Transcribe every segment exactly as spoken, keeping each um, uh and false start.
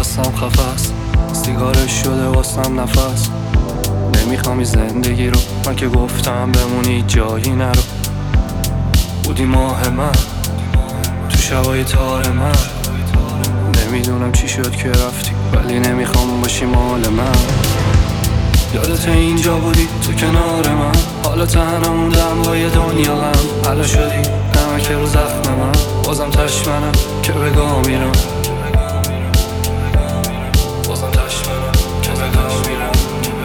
واسم خفست، سیگارش شده واسم نفس. نمیخوام این زندگی رو، من که گفتم بمونی جایی نرو. بودی ماه من تو شبای تار من، نمیدونم چی شد که رفتی، ولی نمیخوام باشی مال من. یادت اینجا بودی تو کنار من، حالا تنها موندم با یه دنیا غم. حالا شدی نمک رو زخم من، بازم تشمنم که بگاه میرم. بازم تشمنم که بگاه میرم.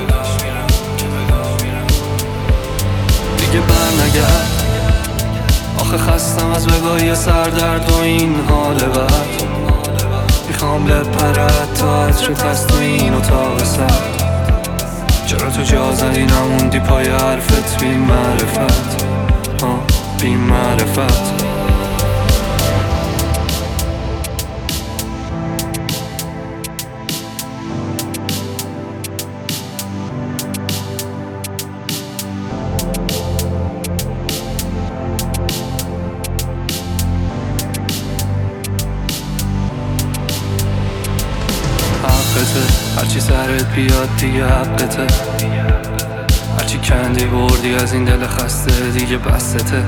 دیگه بر نگرد، آخه خستم از بگاهی سردرد و این حال بد. میخوام بپرد تا عطر تسلیم و تا سر. چرا تو جا زدی نموندی پای حرفت بی معرفت، آه بی معرفت. هرچی سرت بیاد دیگه حقته، هرچی کندی بردی از این دل خسته دیگه بسته.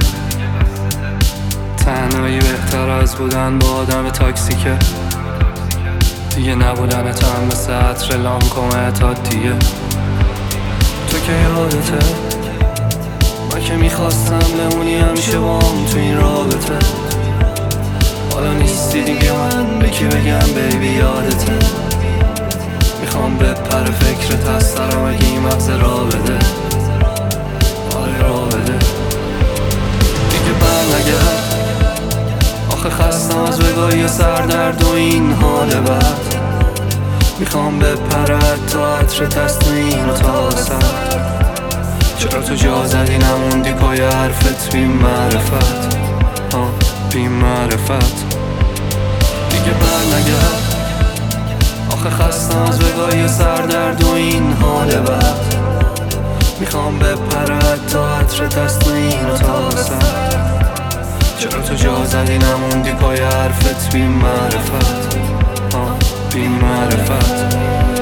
تنهایی بهتر از بودن با آدم تاکسیکه، دیگه نبودنت هم مثل عطر لامکومه تا دیگه. تو که یادته من که میخواستم بمونی همیشه بام تو این رابطه. حالا نیستی دیگه، من به کی بگم بیبی یادته. میخوام بپر فکرت از سرم اگه این مغز را بده، آره را بده. دیگه بر نگرد، آخه خستم از بگاهی سردرد و این حال بد. میخوام بپرد تا عطر تسلیم و تا سر. چرا تو جا زدی نموندی پای حرفت بی معرفت، آه بی معرفت. دیگه بر نگرد، آخه خستم از بگاهی سردرد و این حال بد. میخوام بپرد تا عطر تسلیم و تا سر. چرا تو جا زدی نموندی پای حرفت بی معرفت، آه بی معرفت.